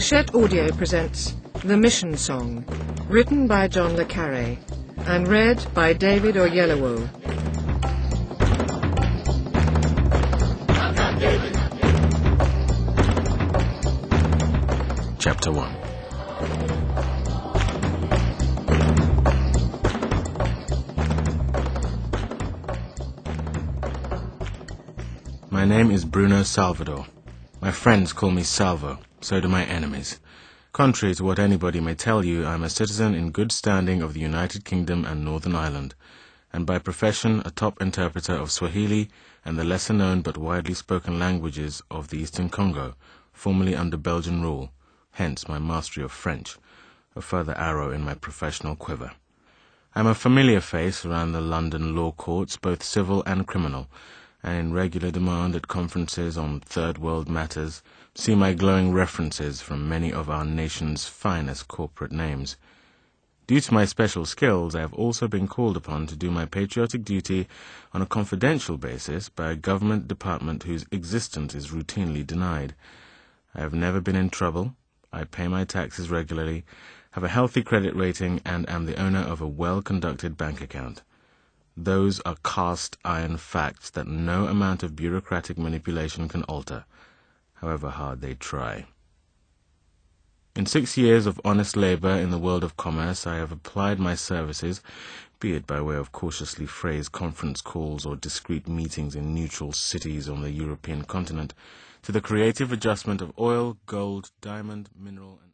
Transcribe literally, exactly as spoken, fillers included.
Hachette Audio presents The Mission Song, written by John le Carré and read by David Oyelowo. Chapter one. My name is Bruno Salvador. My friends call me Salvo, so do my enemies. Contrary to what anybody may tell you, I am a citizen in good standing of the United Kingdom and Northern Ireland, and by profession a top interpreter of Swahili and the lesser-known but widely spoken languages of the Eastern Congo, formerly under Belgian rule, hence my mastery of French, a further arrow in my professional quiver. I am a familiar face around the London law courts, both civil and criminal, and in regular demand at conferences on third world matters. See my glowing references from many of our nation's finest corporate names. Due to my special skills, I have also been called upon to do my patriotic duty on a confidential basis by a government department whose existence is routinely denied. I have never been in trouble. I pay my taxes regularly, have a healthy credit rating, and am the owner of a well-conducted bank account. Those are cast iron facts that no amount of bureaucratic manipulation can alter, however hard they try. In six years of honest labor in the world of commerce, I have applied my services, be it by way of cautiously phrased conference calls or discreet meetings in neutral cities on the European continent, to the creative adjustment of oil, gold, diamond, mineral, and